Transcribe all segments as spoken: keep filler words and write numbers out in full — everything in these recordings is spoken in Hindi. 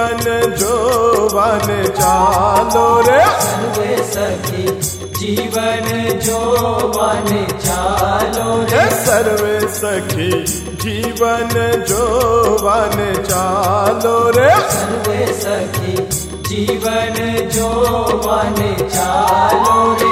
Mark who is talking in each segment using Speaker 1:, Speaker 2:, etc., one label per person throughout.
Speaker 1: जीवन जोवन चालो रे।
Speaker 2: सर्वे सखी जीवन जोवन चालो रे।
Speaker 1: सर्वे सखी जीवन जोवन चालो रे।
Speaker 2: सर्वे सखी जीवन जोवन चालो रे।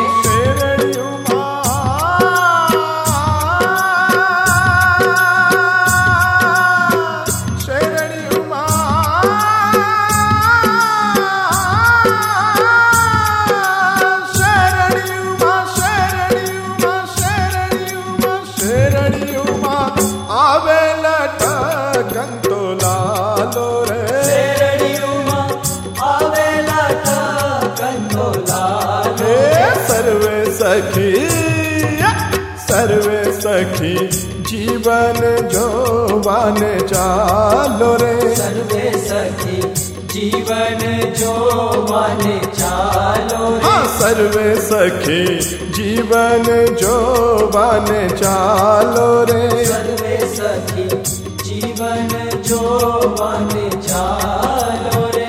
Speaker 1: सखी सर्वे सखी जीवन जोवन चालो रे।
Speaker 2: सर्वे सखी जीवन जोवन चालो रे।
Speaker 1: हाँ सर्वे सखी जीवन जोवन चालो रे।
Speaker 2: सर्वे सखी जीवन जोवन चालो रे।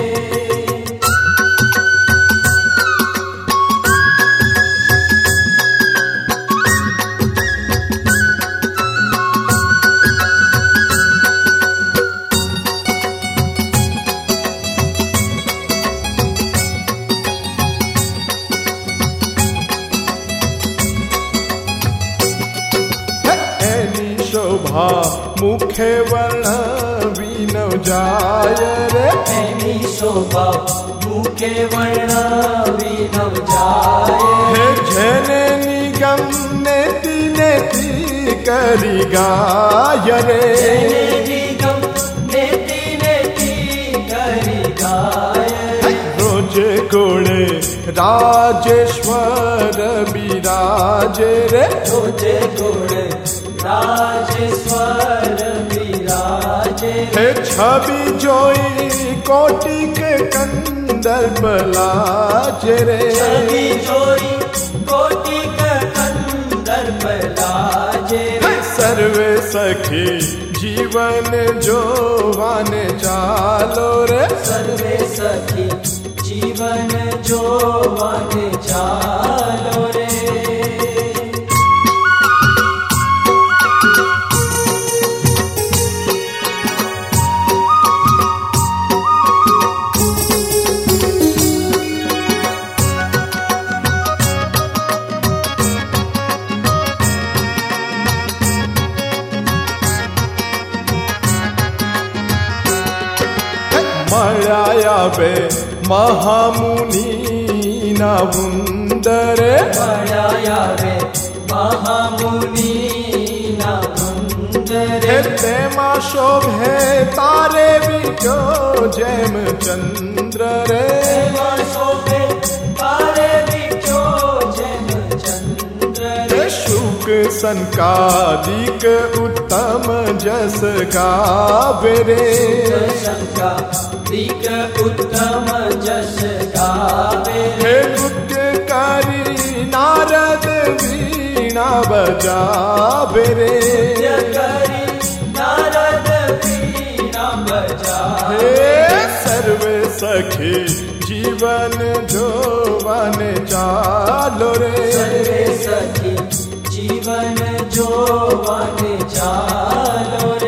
Speaker 1: शोभा मुखे वर्ण वीनव जाय रे।
Speaker 2: ऐनी शोभा मुखे वर्ण वीनव जाय।
Speaker 1: हे जने निगम नेति नेति करी गाय रे।
Speaker 2: जने निगम नेति नेति करी गाय।
Speaker 1: रोज गोड़े राजेश्वर विराजे रे।
Speaker 2: रोज गोड़े राजेश्वर विराजे।
Speaker 1: हे छवि जोई कोटि के कंदर्प लाजे रे।
Speaker 2: छवि जोई कोटि के कंदर्प लाजे।
Speaker 1: सर्वे सखी जीवन जोवन चालो रे।
Speaker 2: सर्वे सखी जीवन जोवन चालो रे।
Speaker 1: मळाया बे महामुनि नावुंदरे।
Speaker 2: मळाया बे महामुनि नावुंदरे।
Speaker 1: तेमा शोभे तारे बिजो जैम चंद्र रे।
Speaker 2: तेमा शोभे तारे बिजो जैम चंद्र रे।
Speaker 1: शुक संकादिक उत्तम जस गावे रे।
Speaker 2: संकादिक उत्तम जस गावे।
Speaker 1: हे गुह्यकारी नारद वीणा बजावे रे।
Speaker 2: गुह्यकारी नारद वीणा बजावे।
Speaker 1: हे सर्वे सखी जीवन जोवन चालो रे।
Speaker 2: सर्वे सखी जीवन जोवन चालो रे।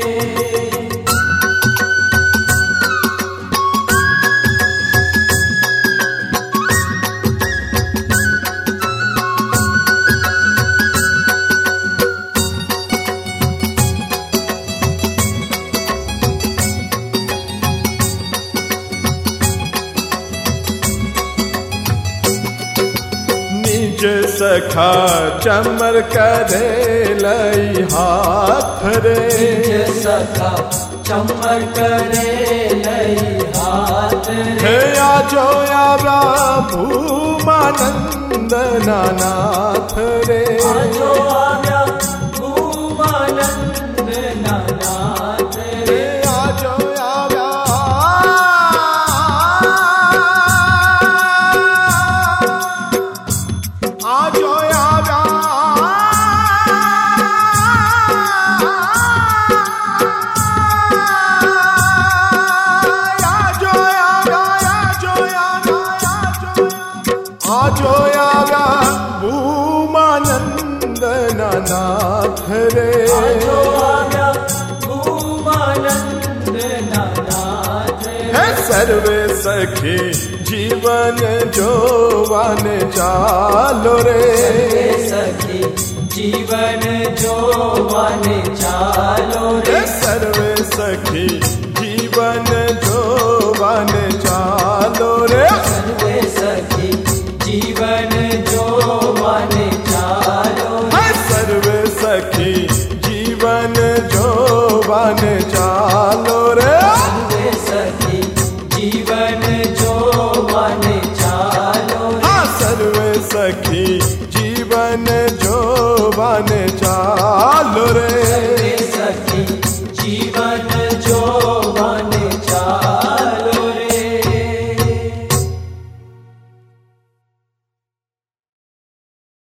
Speaker 1: सखा चमर करे लई हाथ रे।
Speaker 2: सखा चमर करे लई हाथ रे।
Speaker 1: हे आजो आव्या भूमानंद नानाथ रे।
Speaker 2: आजो आव्या भूमानंद नानाथ रे।
Speaker 1: आजो आव्या आजो आव्या आजो आव्या भूमानंदना नाथ रे
Speaker 2: आजो आव्या भूमानंदना नाथ
Speaker 1: है सर्वे सखी जीवन जोवन चालो रे
Speaker 2: सर्वे सखी जीवन जोवन चालो रे
Speaker 1: सर्वे सखी जीवन जोवन चालो रे
Speaker 2: सर्वे सखी जीवन जोवन चालो रे
Speaker 1: सर्वे सखी जीवन जोवन चालो रे
Speaker 2: सर्वे सखी जीवन जोवन चालो रे
Speaker 1: सर्वे सखी जीवन जोवन चालो रे।